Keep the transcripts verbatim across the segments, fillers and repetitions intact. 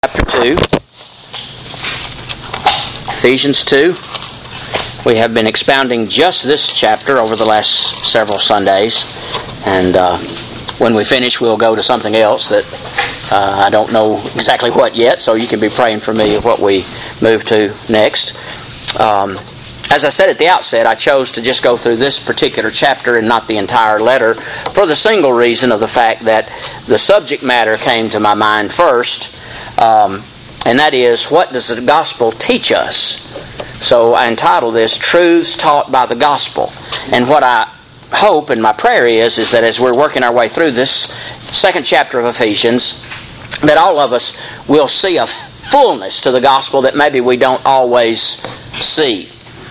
Chapter two. Ephesians two. We have been expounding just this chapter over the last several Sundays. And uh, when we finish, we'll go to something else that uh, I don't know exactly what yet, so you can be praying for me what we move to next. Um, as I said at the outset, I chose to just go through this particular chapter and not the entire letter for the single reason of the fact that the subject matter came to my mind first. Um, and that is, what does the gospel teach us? So I entitled this, Truths Taught by the Gospel. And what I hope and my prayer is, is that as we're working our way through this second chapter of Ephesians, that all of us will see a fullness to the gospel that maybe we don't always see.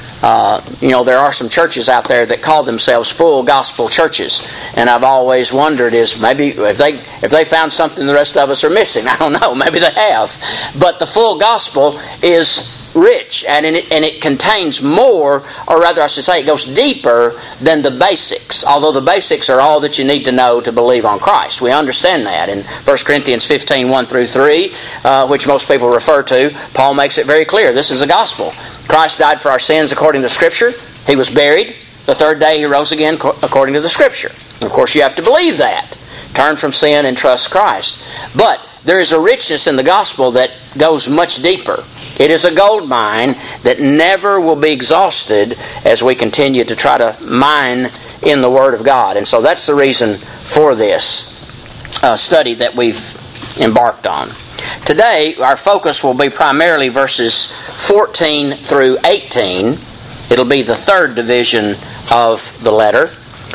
Uh, you know, there are some churches out there that call themselves full gospel churches, and I've always wondered is maybe if they if they found something the rest of us are missing. I don't know, maybe they have. But the full gospel is rich, and it, and it contains more, or rather I should say it goes deeper than the basics, although the basics are all that you need to know to believe on Christ. We understand that. In First Corinthians fifteen, one through three, uh, which most people refer to, Paul makes it very clear. This is the gospel. Christ died for our sins according to Scripture. He was buried. The third day He rose again according to the Scripture. And of course you have to believe that. Turn from sin and trust Christ. But there is a richness in the gospel that goes much deeper. It is a gold mine that never will be exhausted as we continue to try to mine in the Word of God. And so that's the reason for this uh, study that we've embarked on. Today, our focus will be primarily verses fourteen through eighteen. It'll be the third division of the letter,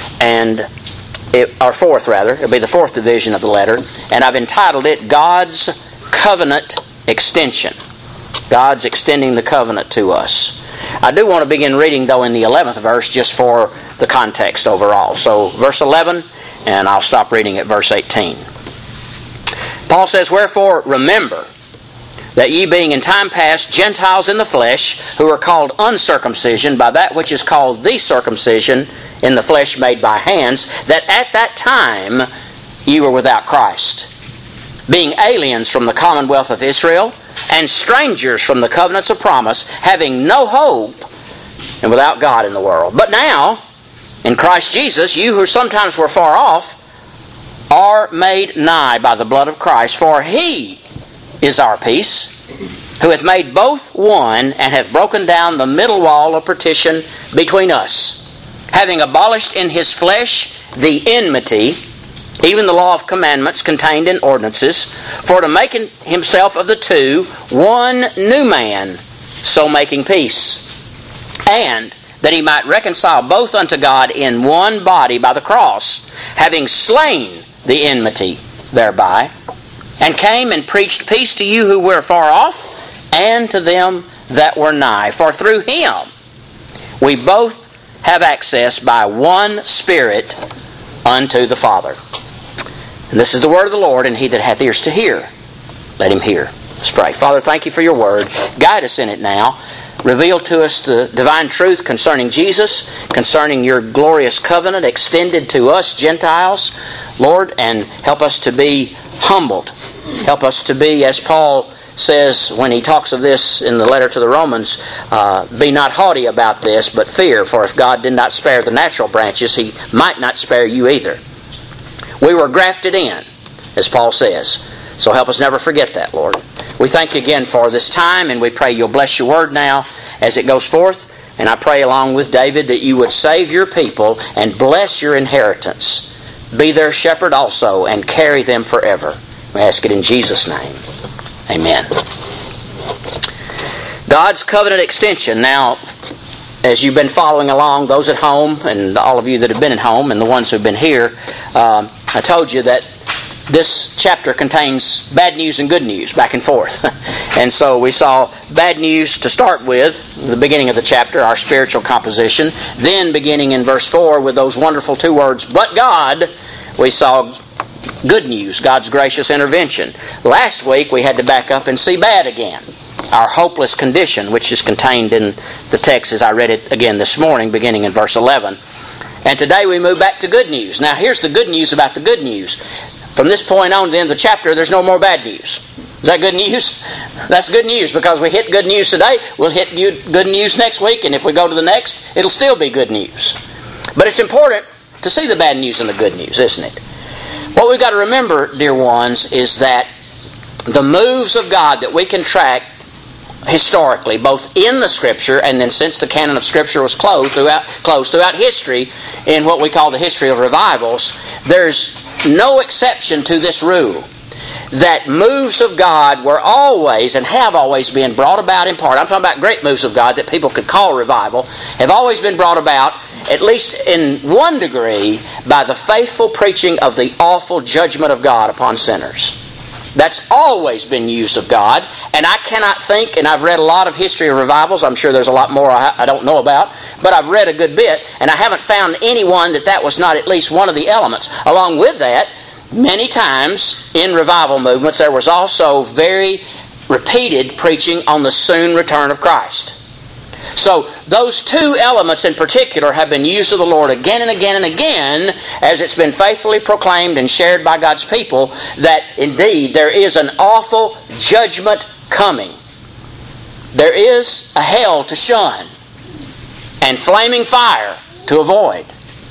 and it, or fourth rather. It'll be the fourth division of the letter, and I've entitled it God's Covenant Extension. God's extending the covenant to us. I do want to begin reading, though, in the eleventh verse, just for the context overall. So, verse eleven, and I'll stop reading at verse eighteen. Paul says, Wherefore remember that ye being in time past Gentiles in the flesh, who are called uncircumcision by that which is called the circumcision in the flesh made by hands, that at that time ye were without Christ, being aliens from the commonwealth of Israel, and strangers from the covenants of promise, having no hope, and without God in the world. But now, in Christ Jesus, you who sometimes were far off, are made nigh by the blood of Christ, for He is our peace, who hath made both one, and hath broken down the middle wall of partition between us, having abolished in His flesh the enmity, even the law of commandments contained in ordinances, for to make in Himself of the two one new man, so making peace, and that He might reconcile both unto God in one body by the cross, having slain the enmity thereby, and came and preached peace to you who were far off, and to them that were nigh. For through Him we both have access by one Spirit unto the Father. And this is the word of the Lord, and he that hath ears to hear, let him hear. Let's pray. Father, thank you for your word. Guide us in it now. Reveal to us the divine truth concerning Jesus, concerning your glorious covenant extended to us Gentiles, Lord, and help us to be humbled. Help us to be, as Paul says when he talks of this in the letter to the Romans, uh, be not haughty about this, but fear, for if God did not spare the natural branches, He might not spare you either. We were grafted in, as Paul says. So help us never forget that, Lord. We thank you again for this time, and we pray you'll bless your word now as it goes forth. And I pray along with David that you would save your people and bless your inheritance. Be their shepherd also and carry them forever. We ask it in Jesus' name. Amen. God's covenant extension. Now, as you've been following along, those at home and all of you that have been at home and the ones who have been here, um, I told you that this chapter contains bad news and good news back and forth. And so we saw bad news to start with, the beginning of the chapter, our spiritual composition. Then beginning in verse four with those wonderful two words, but God, we saw good news, God's gracious intervention. Last week we had to back up and see bad again. Our hopeless condition, which is contained in the text as I read it again this morning, beginning in verse eleven. And today we move back to good news. Now here's the good news about the good news. From this point on to the end of the chapter, there's no more bad news. Is that good news? That's good news, because we hit good news today, we'll hit good news next week, and if we go to the next, it'll still be good news. But it's important to see the bad news and the good news, isn't it? What we've got to remember, dear ones, is that the moves of God that we can track historically, both in the Scripture and then since the canon of Scripture was closed throughout, closed throughout history, in what we call the history of revivals, there's no exception to this rule, that moves of God were always and have always been brought about in part. I'm talking about great moves of God that people could call revival, have always been brought about, at least in one degree, by the faithful preaching of the awful judgment of God upon sinners. That's always been used of God, and I cannot think, and I've read a lot of history of revivals, I'm sure there's a lot more I don't know about, but I've read a good bit, and I haven't found anyone that that was not at least one of the elements. Along with that, many times in revival movements there was also very repeated preaching on the soon return of Christ. So those two elements in particular have been used of the Lord again and again and again, as it's been faithfully proclaimed and shared by God's people, that indeed there is an awful judgment coming. There is a hell to shun and flaming fire to avoid,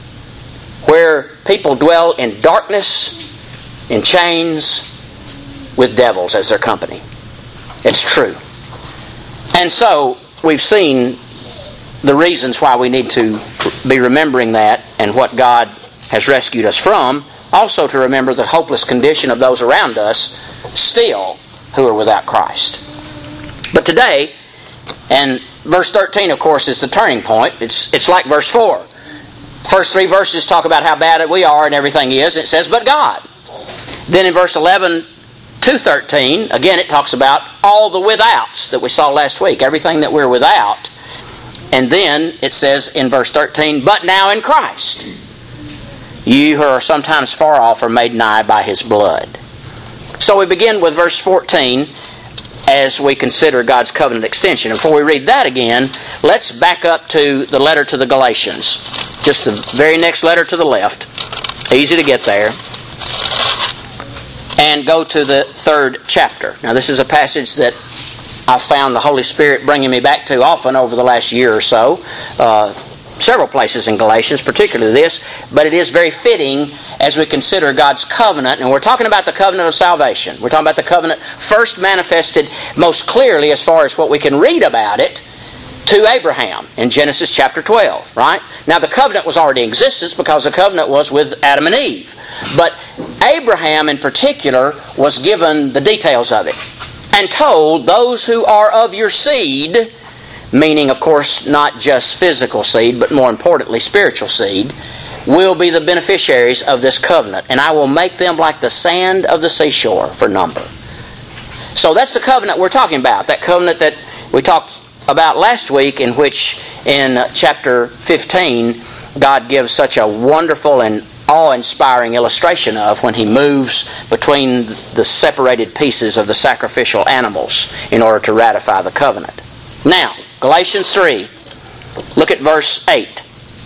where people dwell in darkness, in chains, with devils as their company. It's true. And so we've seen the reasons why we need to be remembering that and what God has rescued us from. Also to remember the hopeless condition of those around us still who are without Christ. But today, and verse thirteen, of course, is the turning point. It's, it's like verse four. First three verses talk about how bad we are and everything is. It says, but God. Then in verse eleven to thirteen, again it talks about all the withouts that we saw last week, everything that we're without. And then it says in verse thirteen, but now in Christ, you who are sometimes far off are made nigh by His blood. So we begin with verse fourteen as we consider God's covenant extension. Before we read that again, let's back up to the letter to the Galatians. Just the very next letter to the left. Easy to get there. And go to the third chapter. Now this is a passage that I've found the Holy Spirit bringing me back to often over the last year or so. Uh, several places in Galatians, particularly this. But it is very fitting as we consider God's covenant. And we're talking about the covenant of salvation. We're talking about the covenant first manifested most clearly as far as what we can read about it to Abraham in Genesis chapter twelve, right? Now the covenant was already in existence because the covenant was with Adam and Eve. But Abraham in particular was given the details of it and told those who are of your seed, meaning of course not just physical seed but more importantly spiritual seed, will be the beneficiaries of this covenant, and I will make them like the sand of the seashore for number. So that's the covenant we're talking about, that covenant that we talked about last week, in which in chapter fifteen God gives such a wonderful and awe-inspiring illustration of when He moves between the separated pieces of the sacrificial animals in order to ratify the covenant. Now, Galatians three, look at verse eight.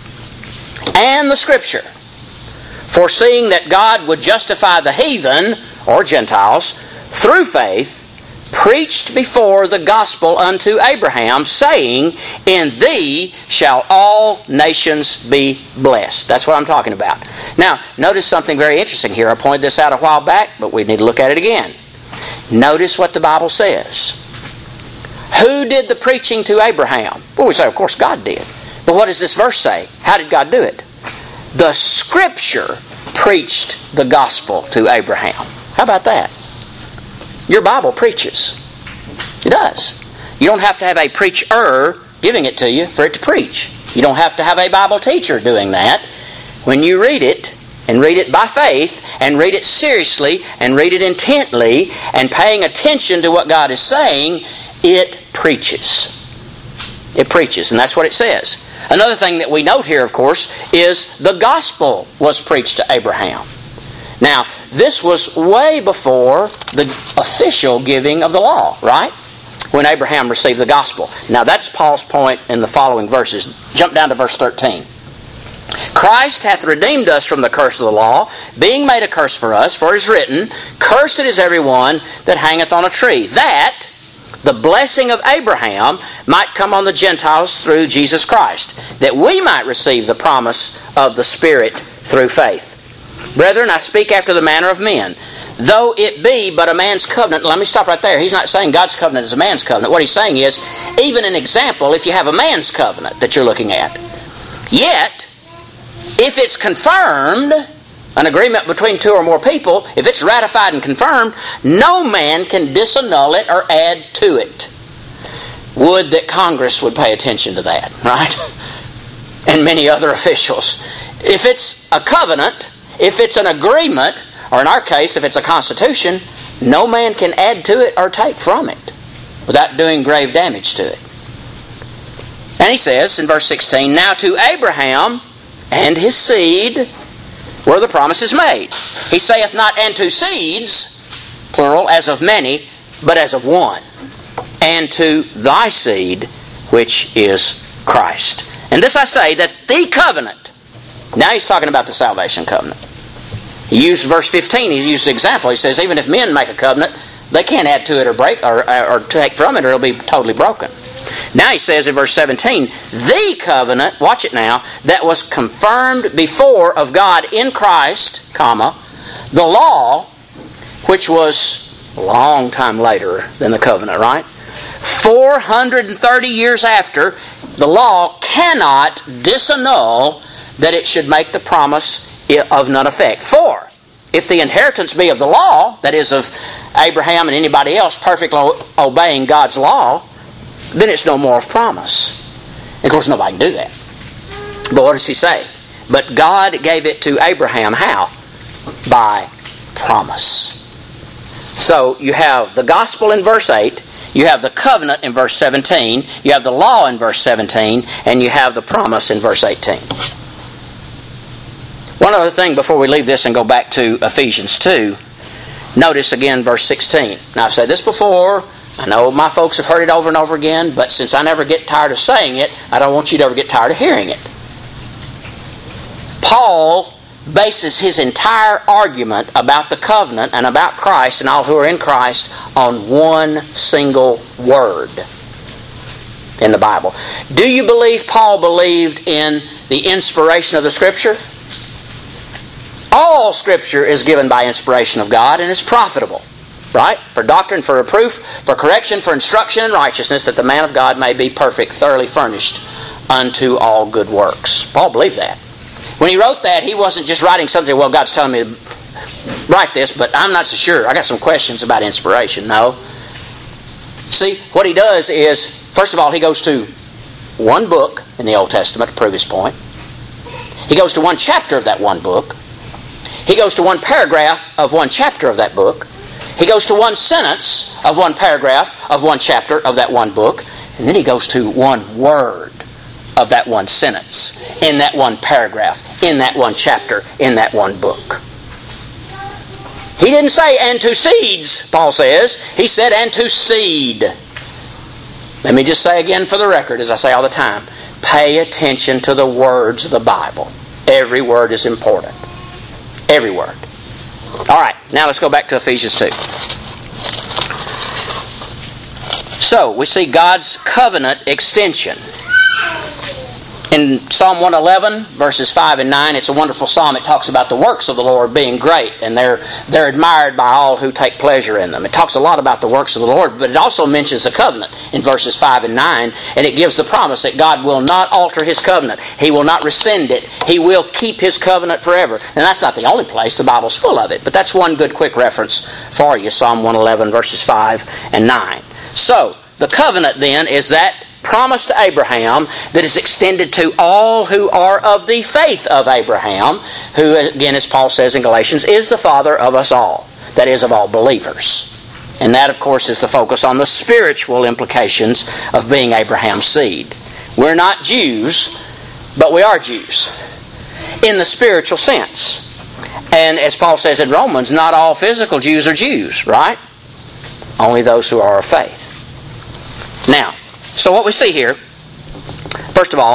And the Scripture, foreseeing that God would justify the heathen, or Gentiles, through faith, preached before the gospel unto Abraham, saying, in thee shall all nations be blessed. That's what I'm talking about. Now, notice something very interesting here. I pointed this out a while back, but we need to look at it again. Notice what the Bible says. Who did the preaching to Abraham? Well, we say, of course, God did. But what does this verse say? How did God do it? The Scripture preached the gospel to Abraham. How about that? Your Bible preaches. It does. You don't have to have a preacher giving it to you for it to preach. You don't have to have a Bible teacher doing that. When you read it, and read it by faith, and read it seriously, and read it intently, and paying attention to what God is saying, it preaches. It preaches, and that's what it says. Another thing that we note here, of course, is the gospel was preached to Abraham. Now, this was way before the official giving of the law, right? When Abraham received the gospel. Now, that's Paul's point in the following verses. Jump down to verse thirteen. Christ hath redeemed us from the curse of the law, being made a curse for us, for it is written, Cursed is every one that hangeth on a tree, that the blessing of Abraham might come on the Gentiles through Jesus Christ, that we might receive the promise of the Spirit through faith. Brethren, I speak after the manner of men. Though it be but a man's covenant, let me stop right there. He's not saying God's covenant is a man's covenant. What he's saying is, even an example, if you have a man's covenant that you're looking at, yet, if it's confirmed, an agreement between two or more people, if it's ratified and confirmed, no man can disannul it or add to it. Would that Congress would pay attention to that, right? And many other officials. If it's a covenant, if it's an agreement, or in our case, if it's a constitution, no man can add to it or take from it without doing grave damage to it. And he says in verse sixteen, Now to Abraham and his seed were the promises made. He saith not, and to seeds, plural, as of many, but as of one. And to thy seed, which is Christ. And this I say, that the covenant, now he's talking about the salvation covenant. He used verse fifteen, he used an example. He says, even if men make a covenant, they can't add to it or break or, or take from it, or it'll be totally broken. Now he says in verse seventeen, the covenant, watch it now, that was confirmed before of God in Christ, comma, the law, which was a long time later than the covenant, right? four hundred thirty years after, the law cannot disannul that it should make the promise of none effect. For, if the inheritance be of the law, that is of Abraham and anybody else perfectly obeying God's law, then it's no more of promise. Of course, nobody can do that. But what does he say? But God gave it to Abraham how? By promise. So you have the gospel in verse eight, you have the covenant in verse seventeen, you have the law in verse seventeen, and you have the promise in verse eighteen. One other thing before we leave this and go back to Ephesians two, notice again verse sixteen. Now I've said this before, I know my folks have heard it over and over again, but since I never get tired of saying it, I don't want you to ever get tired of hearing it. Paul bases his entire argument about the covenant and about Christ and all who are in Christ on one single word in the Bible. Do you believe Paul believed in the inspiration of the Scripture? All Scripture is given by inspiration of God and is profitable. Right? For doctrine, for reproof, for correction, for instruction in righteousness, that the man of God may be perfect, thoroughly furnished unto all good works. Paul believed that. When he wrote that, he wasn't just writing something, well, God's telling me to write this, but I'm not so sure. I got some questions about inspiration. No. See, what he does is, first of all, he goes to one book in the Old Testament to prove his point. He goes to one chapter of that one book. He goes to one paragraph of one chapter of that book. He goes to one sentence of one paragraph of one chapter of that one book. And then he goes to one word of that one sentence, in that one paragraph, in that one chapter, in that one book. He didn't say, and to seeds, Paul says. He said, and to seed. Let me just say again for the record, as I say all the time, pay attention to the words of the Bible. Every word is important. Every word. All right, now let's go back to Ephesians two. So, we see God's covenant extension. In Psalm one eleven, verses five and nine, it's a wonderful psalm. It talks about the works of the Lord being great, and they're they're admired by all who take pleasure in them. It talks a lot about the works of the Lord, but it also mentions the covenant in verses five and nine, and it gives the promise that God will not alter His covenant. He will not rescind it. He will keep His covenant forever. And that's not the only place. The Bible's full of it, but that's one good quick reference for you, Psalm one eleven, verses five and nine. So, the covenant then is that promise to Abraham that is extended to all who are of the faith of Abraham, who, again, as Paul says in Galatians, is the father of us all, that is, of all believers. And that, of course, is the focus on the spiritual implications of being Abraham's seed. We're not Jews, but we are Jews in the spiritual sense. And as Paul says in Romans, not all physical Jews are Jews, right? Only those who are of faith. Now, so what we see here, first of all,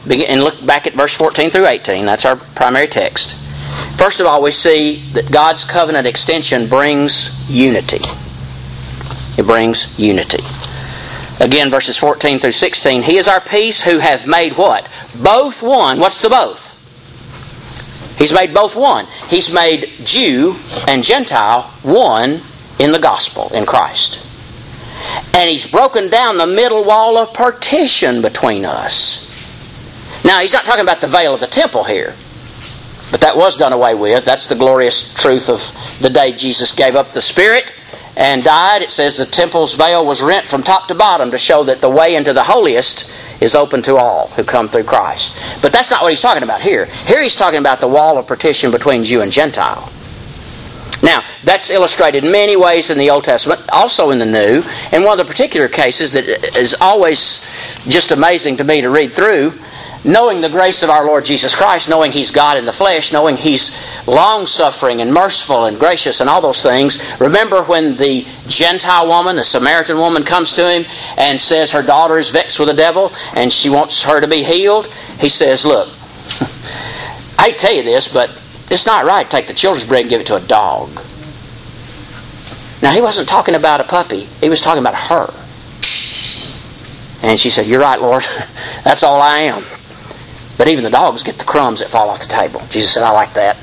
begin, and look back at verse fourteen through eighteen. That's our primary text. First of all, we see that God's covenant extension brings unity. It brings unity. Again, verses fourteen through sixteen. He is our peace who hath made what? Both one. What's the both? He's made both one. He's made Jew and Gentile one in the gospel, in Christ. And He's broken down the middle wall of partition between us. Now, He's not talking about the veil of the temple here. But that was done away with. That's the glorious truth of the day Jesus gave up the Spirit and died. It says the temple's veil was rent from top to bottom to show that the way into the holiest is open to all who come through Christ. But that's not what He's talking about here. Here He's talking about the wall of partition between Jew and Gentile. Now, that's illustrated in many ways in the Old Testament, also in the New. And one of the particular cases that is always just amazing to me to read through, knowing the grace of our Lord Jesus Christ, knowing He's God in the flesh, knowing He's long-suffering and merciful and gracious and all those things. Remember when the Gentile woman, the Samaritan woman, comes to Him and says her daughter is vexed with the devil and she wants her to be healed? He says, look, I hate to tell you this, but it's not right to take the children's bread and give it to a dog. Now, He wasn't talking about a puppy. He was talking about her. And she said, you're right, Lord. That's all I am. But even the dogs get the crumbs that fall off the table. Jesus said, I like that.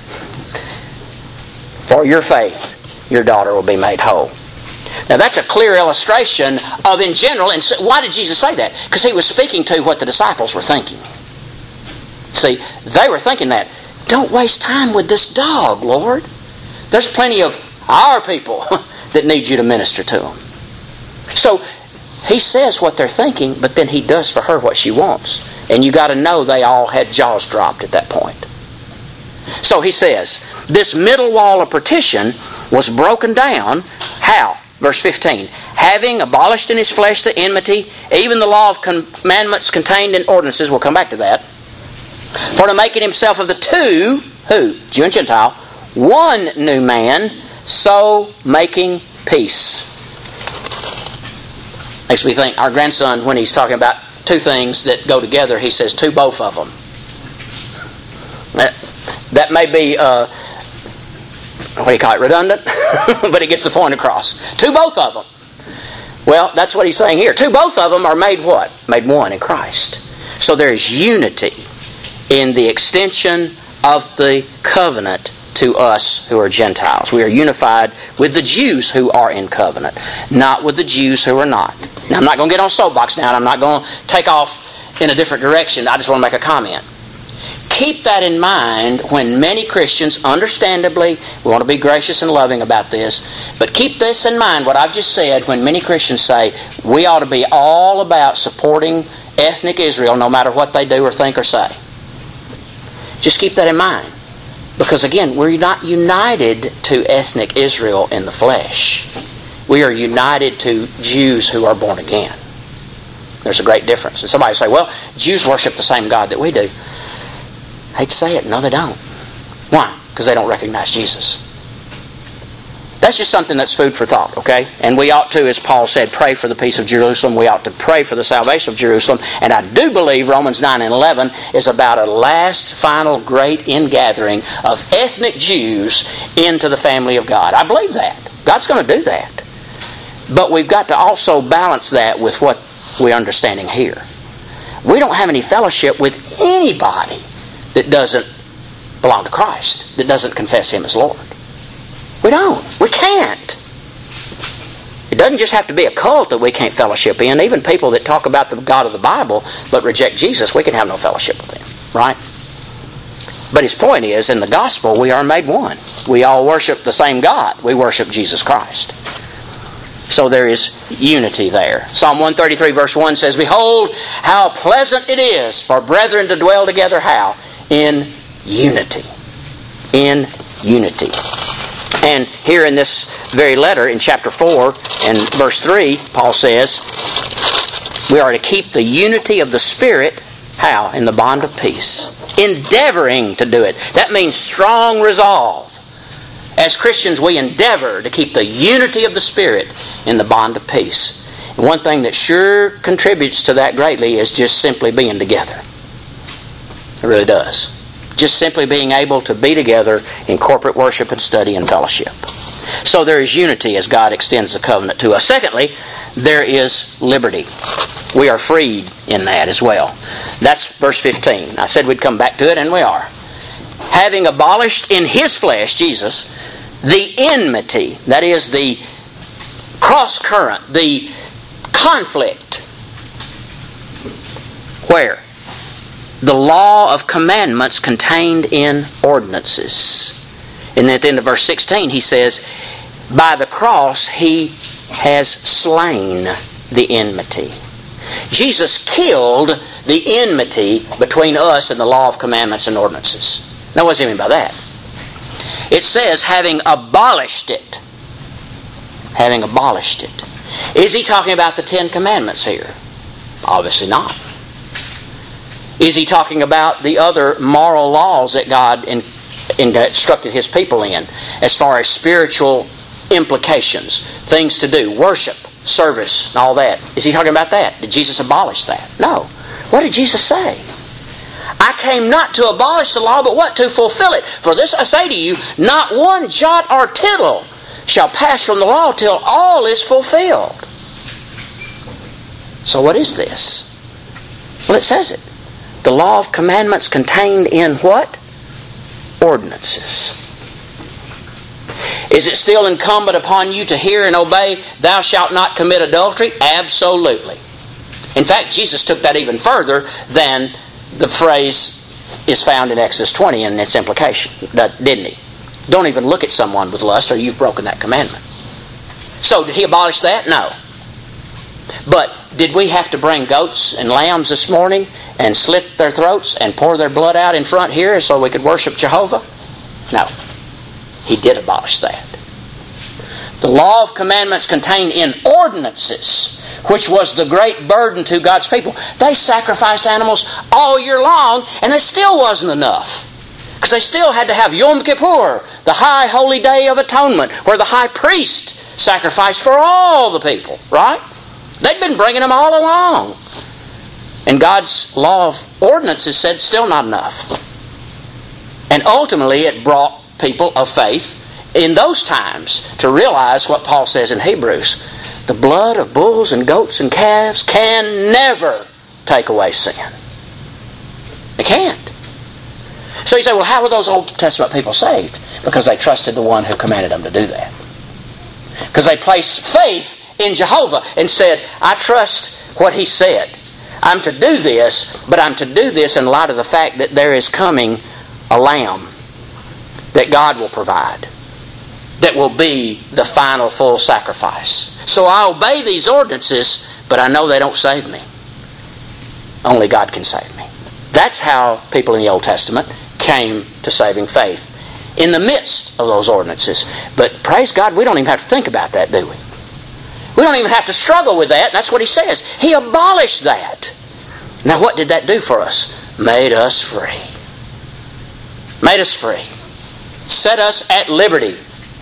For your faith, your daughter will be made whole. Now that's a clear illustration of in general. And so why did Jesus say that? Because He was speaking to what the disciples were thinking. See, they were thinking that. Don't waste time with this dog, Lord. There's plenty of our people that need you to minister to them. So He says what they're thinking, but then He does for her what she wants. And you got to know they all had jaws dropped at that point. So He says, this middle wall of partition was broken down. How? Verse fifteen. Having abolished in His flesh the enmity, even the law of commandments contained in ordinances, we'll come back to that, for to make in Himself of the two, who? Jew and Gentile, one new man, so making peace. Makes me think, our grandson, when he's talking about two things that go together, he says, to both of them. That, that may be, uh, what do you call it, redundant? But it gets the point across. To both of them. Well, that's what he's saying here. To both of them are made what? Made one in Christ. So there is unity in the extension of the covenant to us who are Gentiles. We are unified with the Jews who are in covenant, not with the Jews who are not. Now, I'm not going to get on a soapbox now, and I'm not going to take off in a different direction. I just want to make a comment. Keep that in mind when many Christians, understandably, we want to be gracious and loving about this, but keep this in mind, what I've just said, when many Christians say we ought to be all about supporting ethnic Israel no matter what they do or think or say. Just keep that in mind. Because again, we're not united to ethnic Israel in the flesh. We are united to Jews who are born again. There's a great difference. And somebody say, well, Jews worship the same God that we do. I hate to say it, no they don't. Why? Because they don't recognize Jesus. That's just something that's food for thought, okay? And we ought to, as Paul said, pray for the peace of Jerusalem. We ought to pray for the salvation of Jerusalem. And I do believe Romans nine and eleven is about a last, final, great ingathering of ethnic Jews into the family of God. I believe that. God's going to do that. But we've got to also balance that with what we're understanding here. We don't have any fellowship with anybody that doesn't belong to Christ, that doesn't confess Him as Lord. We don't. We can't. It doesn't just have to be a cult that we can't fellowship in. Even people that talk about the God of the Bible but reject Jesus, we can have no fellowship with them. Right? But his point is, in the gospel, we are made one. We all worship the same God. We worship Jesus Christ. So there is unity there. Psalm one thirty-three verse one says, behold, how pleasant it is for brethren to dwell together. How? In unity. In unity. And here in this very letter, in chapter four and verse three, Paul says, we are to keep the unity of the Spirit, how? In the bond of peace. Endeavoring to do it. That means strong resolve. As Christians, we endeavor to keep the unity of the Spirit in the bond of peace. And one thing that sure contributes to that greatly is just simply being together. It really does. Just simply being able to be together in corporate worship and study and fellowship. So there is unity as God extends the covenant to us. Secondly, there is liberty. We are freed in that as well. That's verse fifteen. I said we'd come back to it, and we are. Having abolished in His flesh, Jesus, the enmity, that is the cross-current, the conflict. Where? The law of commandments contained in ordinances. And at the end of verse sixteen, He says, by the cross He has slain the enmity. Jesus killed the enmity between us and the law of commandments and ordinances. Now what does He mean by that? It says, having abolished it. Having abolished it. Is He talking about the Ten Commandments here? Obviously not. Is He talking about the other moral laws that God in, in, instructed His people in, as far as spiritual implications, things to do, worship, service, and all that? Is He talking about that? Did Jesus abolish that? No. What did Jesus say? I came not to abolish the law, but what? To fulfill it. For this I say to you, not one jot or tittle shall pass from the law till all is fulfilled. So what is this? Well, it says it. The law of commandments contained in what? Ordinances. Is it still incumbent upon you to hear and obey, thou shalt not commit adultery? Absolutely. In fact, Jesus took that even further than the phrase is found in Exodus twenty and its implication, didn't He? Don't even look at someone with lust or you've broken that commandment. So did He abolish that? No. But did we have to bring goats and lambs this morning and slit their throats and pour their blood out in front here so we could worship Jehovah? No. He did abolish that. The law of commandments contained in ordinances, which was the great burden to God's people. They sacrificed animals all year long and it still wasn't enough. Because they still had to have Yom Kippur, the high holy day of atonement, where the high priest sacrificed for all the people, right? They'd been bringing them all along. And God's law of ordinances said still not enough. And ultimately it brought people of faith in those times to realize what Paul says in Hebrews. The blood of bulls and goats and calves can never take away sin. It can't. So you say, well, how were those Old Testament people saved? Because they trusted the one who commanded them to do that. Because they placed faith in Jehovah and said, I trust what He said. I'm to do this, but I'm to do this in light of the fact that there is coming a lamb that God will provide, that will be the final full sacrifice. So I obey these ordinances, but I know they don't save me. Only God can save me. That's how people in the Old Testament came to saving faith, in the midst of those ordinances. But praise God, we don't even have to think about that, do we? We don't even have to struggle with that. That's what He says. He abolished that. Now what did that do for us? Made us free. Made us free. Set us at liberty.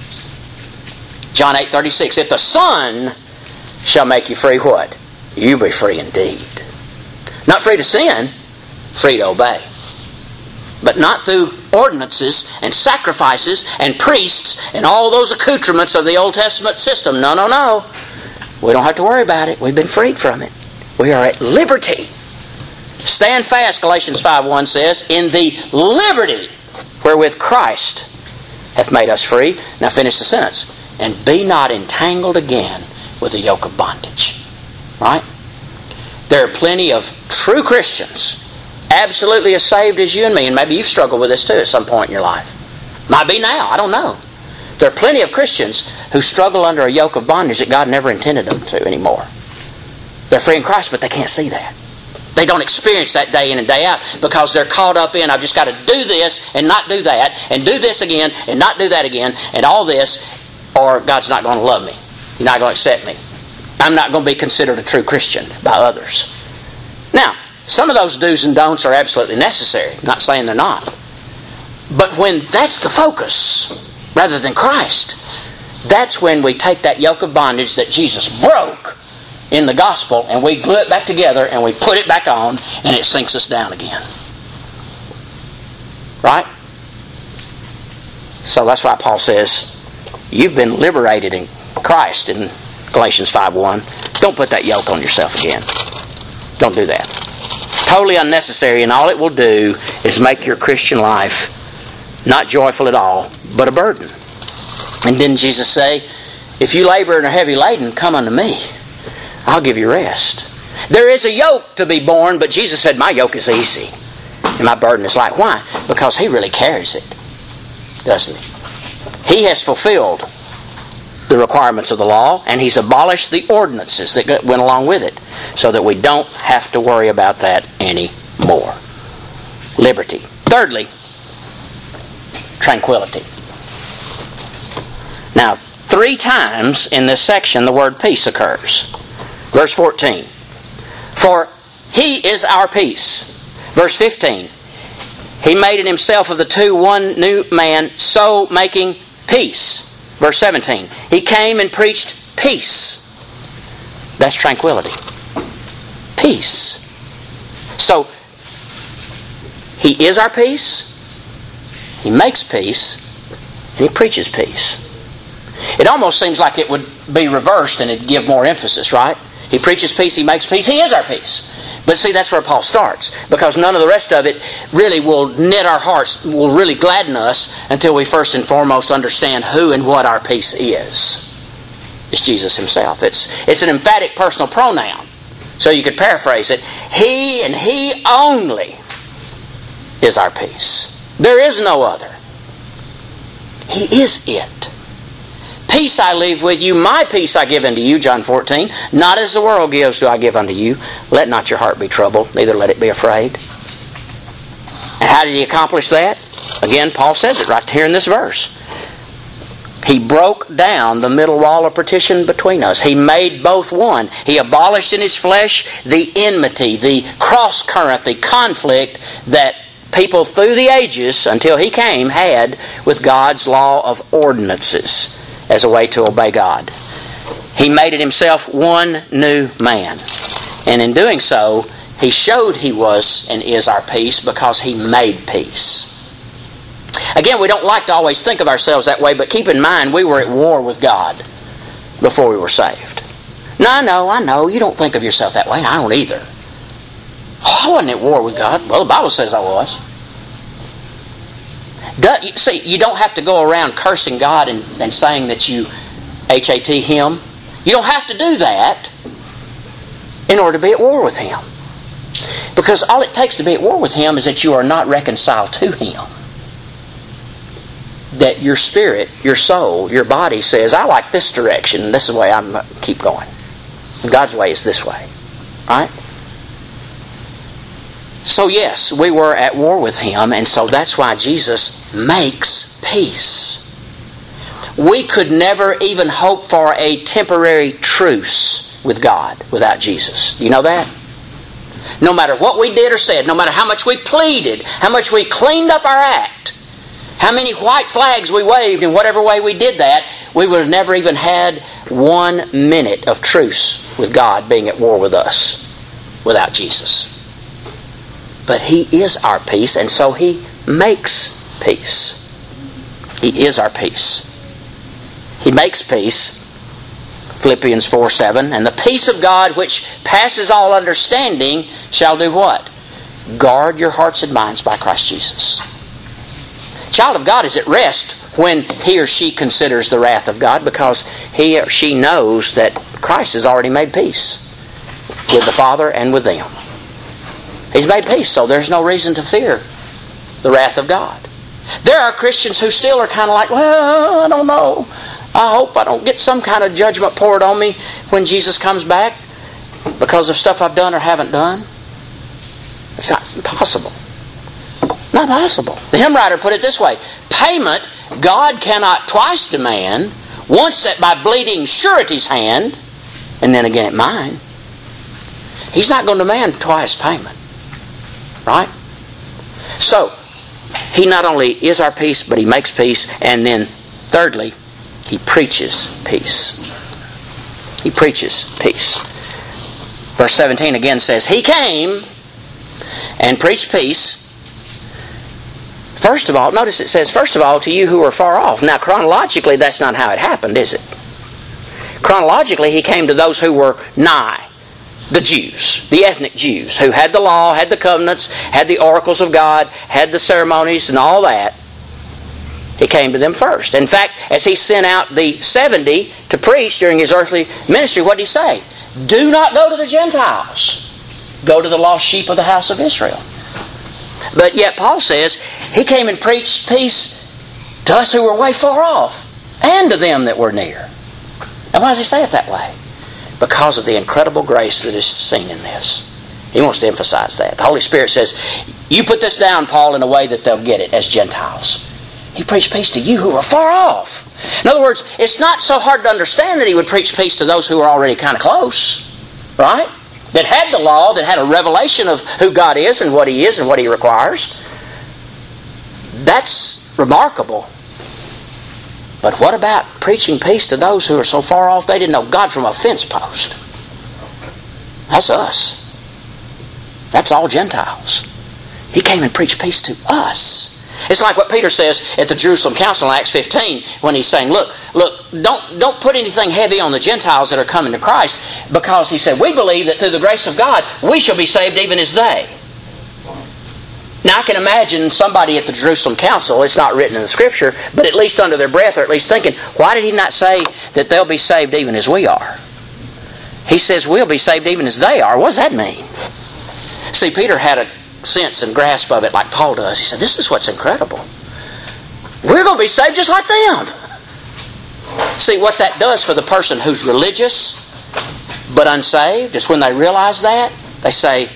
John eight thirty-six. If the Son shall make you free, what? You be free indeed. Not free to sin, free to obey. But not through ordinances and sacrifices and priests and all those accoutrements of the Old Testament system. No, no, no. We don't have to worry about it. We've been freed from it. We are at liberty. Stand fast, Galatians five one says, in the liberty wherewith Christ hath made us free. Now finish the sentence. And be not entangled again with the yoke of bondage. Right? There are plenty of true Christians, absolutely as saved as you and me, and maybe you've struggled with this too at some point in your life. Might be now, I don't know. There are plenty of Christians who struggle under a yoke of bondage that God never intended them to anymore. They're free in Christ, but they can't see that. They don't experience that day in and day out because they're caught up in, I've just got to do this and not do that, and do this again and not do that again, and all this, or God's not going to love me. He's not going to accept me. I'm not going to be considered a true Christian by others. Now, some of those do's and don'ts are absolutely necessary. I'm not saying they're not. But when that's the focus, rather than Christ, that's when we take that yoke of bondage that Jesus broke in the gospel and we glue it back together and we put it back on and it sinks us down again. Right? So that's why Paul says, you've been liberated in Christ in Galatians five one. Don't put that yoke on yourself again. Don't do that. Totally unnecessary, and all it will do is make your Christian life not joyful at all, but a burden. And didn't Jesus say, if you labor and are heavy laden, come unto me. I'll give you rest. There is a yoke to be borne, but Jesus said, my yoke is easy and my burden is light. Why? Because He really carries it, doesn't He? He has fulfilled the requirements of the law, and He's abolished the ordinances that went along with it, so that we don't have to worry about that anymore. Liberty. Thirdly, tranquility. Now, three times in this section the word peace occurs. Verse fourteen, for He is our peace. Verse fifteen, He made in Himself of the two one new man, so making peace. Verse seventeen, He came and preached peace. That's tranquility. Peace. So, He is our peace, He makes peace, and He preaches peace. It almost seems like it would be reversed and it'd give more emphasis, right? He preaches peace, He makes peace, He is our peace. But see, that's where Paul starts, because none of the rest of it really will knit our hearts, will really gladden us until we first and foremost understand who and what our peace is. It's Jesus Himself. It's, it's an emphatic personal pronoun. So you could paraphrase it. He and He only is our peace. There is no other. He is it. Peace I leave with you, my peace I give unto you, John fourteen. Not as the world gives do I give unto you. Let not your heart be troubled, neither let it be afraid. And how did He accomplish that? Again, Paul says it right here in this verse. He broke down the middle wall of partition between us. He made both one. He abolished in His flesh the enmity, the cross current, the conflict that people through the ages, until He came, had with God's law of ordinances as a way to obey God. He made it Himself one new man. And in doing so, He showed He was and is our peace because He made peace. Again, we don't like to always think of ourselves that way, but keep in mind, we were at war with God before we were saved. Now, I know, I know, you don't think of yourself that way, and I don't either. Oh, I wasn't at war with God. Well, the Bible says I was. See, you don't have to go around cursing God and, and saying that you H A T Him. You don't have to do that in order to be at war with Him. Because all it takes to be at war with Him is that you are not reconciled to Him. That your spirit, your soul, your body says, I like this direction, and this is the way I'm going to keep going. And God's way is this way. Right? So yes, we were at war with Him, and so that's why Jesus makes peace. We could never even hope for a temporary truce with God without Jesus. Do you know that? No matter what we did or said, no matter how much we pleaded, how much we cleaned up our act, how many white flags we waved in whatever way we did that, we would have never even had one minute of truce with God being at war with us without Jesus. But He is our peace, and so He makes peace. He is our peace. He makes peace. Philippians four seven, and the peace of God which passes all understanding shall do what? Guard your hearts and minds by Christ Jesus. Child of God is at rest when he or she considers the wrath of God, because he or she knows that Christ has already made peace with the Father and with them. He's made peace, so there's no reason to fear the wrath of God. There are Christians who still are kind of like, well, I don't know. I hope I don't get some kind of judgment poured on me when Jesus comes back because of stuff I've done or haven't done. It's not impossible. Not possible. The hymn writer put it this way: payment God cannot twice demand, once at my bleeding surety's hand, and then again at mine. He's not going to demand twice payment. Right? So, He not only is our peace, but He makes peace, and then thirdly, He preaches peace. He preaches peace. Verse seventeen again says, He came and preached peace First of all, notice it says, first of all, to you who are far off. Now, chronologically, that's not how it happened, is it? Chronologically, he came to those who were nigh. The Jews, the ethnic Jews, who had the law, had the covenants, had the oracles of God, had the ceremonies and all that. He came to them first. In fact, as he sent out the seventy to preach during his earthly ministry, what did he say? Do not go to the Gentiles. Go to the lost sheep of the house of Israel. But yet Paul says he came and preached peace to us who were way far off and to them that were near. And why does he say it that way? Because of the incredible grace that is seen in this. He wants to emphasize that. The Holy Spirit says, you put this down, Paul, in a way that they'll get it as Gentiles. He preached peace to you who are far off. In other words, it's not so hard to understand that he would preach peace to those who are already kind of close. Right? That had the law, that had a revelation of who God is and what He is and what He requires. That's remarkable. But what about preaching peace to those who are so far off they didn't know God from a fence post? That's us. That's all Gentiles. He came and preached peace to us. It's like what Peter says at the Jerusalem Council in Acts fifteen when he's saying, look, look, don't, don't put anything heavy on the Gentiles that are coming to Christ, because he said, we believe that through the grace of God we shall be saved even as they. Now I can imagine somebody at the Jerusalem Council, it's not written in the Scripture, but at least under their breath or at least thinking, why did he not say that they'll be saved even as we are? He says we'll be saved even as they are. What does that mean? See, Peter had a sense and grasp of it like Paul does. He said, this is what's incredible. We're going to be saved just like them. See, what that does for the person who's religious but unsaved is when they realize that, they say,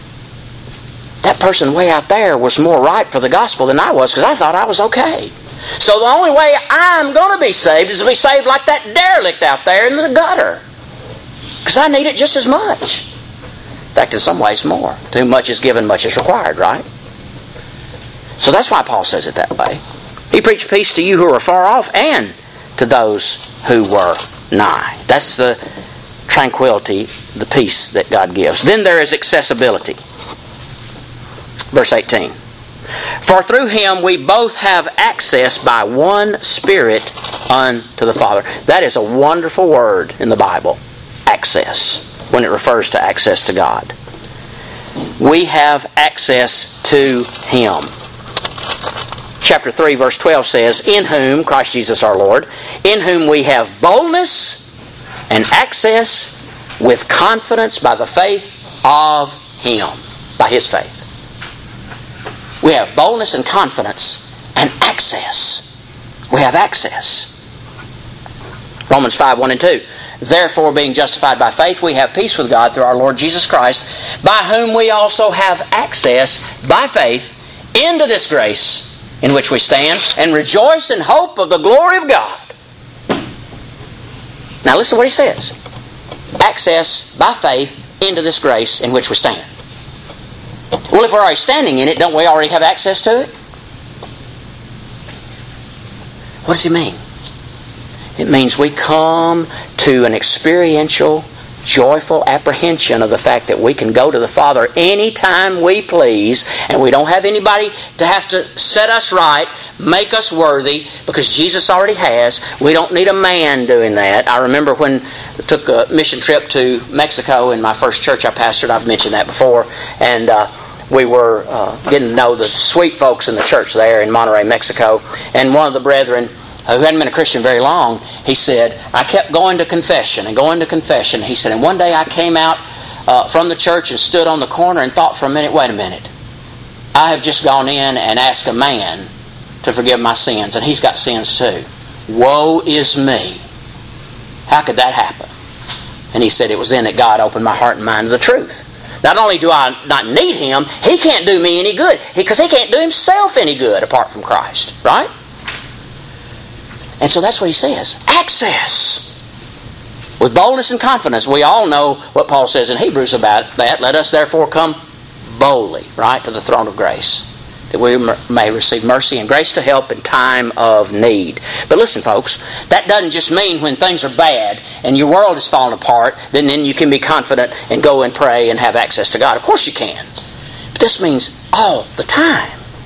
that person way out there was more ripe for the gospel than I was because I thought I was okay. So the only way I'm going to be saved is to be saved like that derelict out there in the gutter. Because I need it just as much. In fact, in some ways more. Too much is given, much is required, right? So that's why Paul says it that way. He preached peace to you who are far off and to those who were nigh. That's the tranquility, the peace that God gives. Then there is accessibility. Verse eighteen. For through Him we both have access by one Spirit unto the Father. That is a wonderful word in the Bible. Access. When it refers to access to God. We have access to Him. Chapter three verse twelve says, in whom, Christ Jesus our Lord, in whom we have boldness and access with confidence by the faith of Him. By His faith. We have boldness and confidence and access. We have access. Romans five, one and two. Therefore, being justified by faith, we have peace with God through our Lord Jesus Christ, by whom we also have access by faith into this grace in which we stand, and rejoice in hope of the glory of God. Now listen to what he says. Access by faith into this grace in which we stand. Well, if we're already standing in it, don't we already have access to it? What does he mean? It means we come to an experiential, joyful apprehension of the fact that we can go to the Father anytime we please, and we don't have anybody to have to set us right, make us worthy, because Jesus already has. We don't need a man doing that. I remember when I took a mission trip to Mexico in my first church I pastored. I've mentioned that before. And uh, we were uh, getting to know the sweet folks in the church there in Monterrey, Mexico. And one of the brethren, who hadn't been a Christian very long, he said, I kept going to confession and going to confession. He said, and one day I came out uh, from the church and stood on the corner and thought for a minute, wait a minute. I have just gone in and asked a man to forgive my sins, and he's got sins too. Woe is me. How could that happen? And he said, it was then that God opened my heart and mind to the truth. Not only do I not need Him, He can't do me any good, because He can't do Himself any good apart from Christ. Right? And so that's what he says. Access. With boldness and confidence. We all know what Paul says in Hebrews about that. Let us therefore come boldly, right, to the throne of grace, that we may receive mercy and grace to help in time of need. But listen, folks, that doesn't just mean when things are bad and your world is falling apart, then, then you can be confident and go and pray and have access to God. Of course you can. But this means all the time.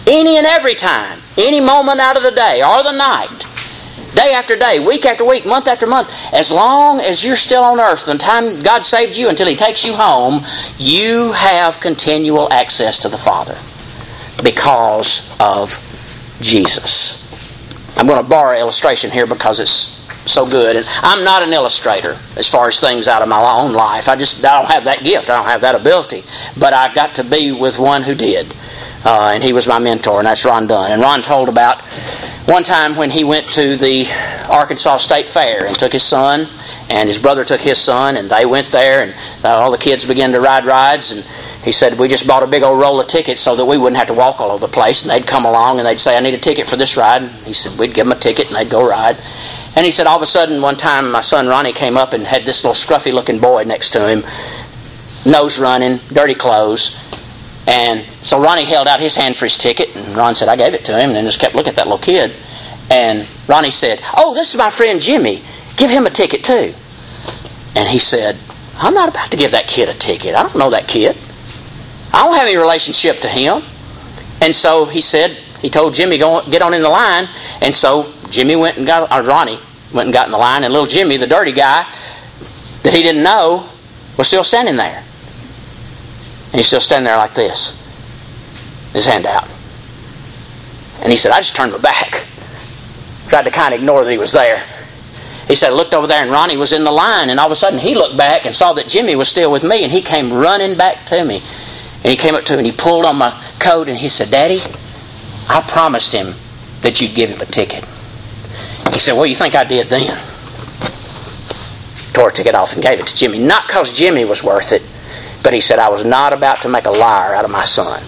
Any and every time, any moment out of the day or the night, day after day, week after week, month after month, as long as you're still on earth, the time God saved you until He takes you home, you have continual access to the Father because of Jesus. I'm going to borrow an illustration here because it's so good. And I'm not an illustrator as far as things out of my own life. I just I don't have that gift. I don't have that ability. But I got to be with one who did. Uh, and he was my mentor, and that's Ron Dunn. And Ron told about one time when he went to the Arkansas State Fair and took his son, and his brother took his son, and they went there, and all the kids began to ride rides. And he said, we just bought a big old roll of tickets so that we wouldn't have to walk all over the place. And they'd come along and they'd say, I need a ticket for this ride. And he said, we'd give them a ticket and they'd go ride. And he said, all of a sudden, one time, my son Ronnie came up and had this little scruffy-looking boy next to him, nose running, dirty clothes. And so Ronnie held out his hand for his ticket, and Ron said, I gave it to him, and then just kept looking at that little kid. And Ronnie said, oh, this is my friend Jimmy. Give him a ticket too. And he said, I'm not about to give that kid a ticket. I don't know that kid. I don't have any relationship to him. And so he said, he told Jimmy, go get on in the line. And so Jimmy went and got, or Ronnie went and got in the line, and little Jimmy, the dirty guy that he didn't know, was still standing there. And he's still standing there like this, his hand out. And he said, I just turned my back. Tried to kind of ignore that he was there. He said, I looked over there and Ronnie was in the line, and all of a sudden he looked back and saw that Jimmy was still with me, and he came running back to me. And he came up to me and he pulled on my coat and he said, Daddy, I promised him that you'd give him a ticket. He said, what do you think I did then? Tore a ticket off and gave it to Jimmy. Not because Jimmy was worth it, but he said, I was not about to make a liar out of my son.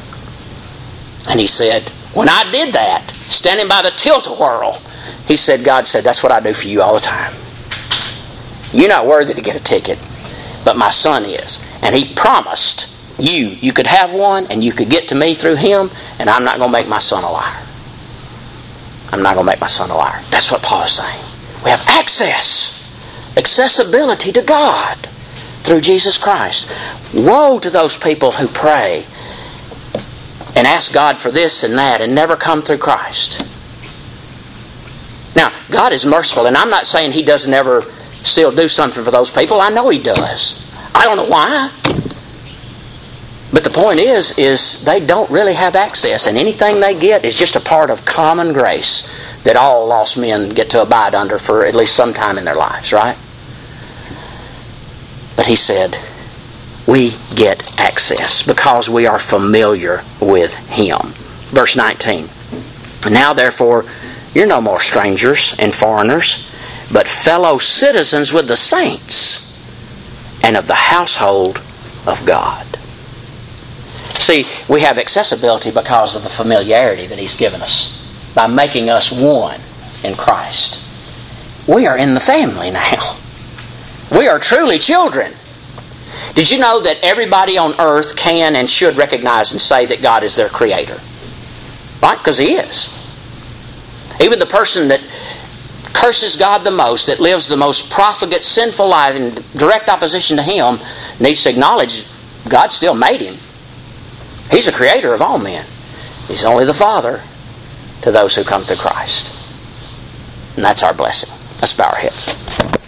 And he said, when I did that, standing by the tilt-a-whirl, he said, God said, that's what I do for you all the time. You're not worthy to get a ticket, but my son is. And he promised you, you could have one and you could get to me through him, and I'm not going to make my son a liar. I'm not going to make my son a liar. That's what Paul is saying. We have access, accessibility to God through Jesus Christ. Woe to those people who pray and ask God for this and that and never come through Christ. Now, God is merciful, and I'm not saying He doesn't ever still do something for those people. I know He does. I don't know why. But the point is, is they don't really have access, and anything they get is just a part of common grace that all lost men get to abide under for at least some time in their lives, right? But he said, we get access because we are familiar with Him. Verse nineteen. Now therefore, you're no more strangers and foreigners, but fellow citizens with the saints and of the household of God. See, we have accessibility because of the familiarity that He's given us by making us one in Christ. We are in the family now. We are truly children. Did you know that everybody on earth can and should recognize and say that God is their Creator? Right? Because He is. Even the person that curses God the most, that lives the most profligate, sinful life in direct opposition to Him, needs to acknowledge God still made him. He's the Creator of all men. He's only the Father to those who come through Christ. And that's our blessing. Let's bow our heads.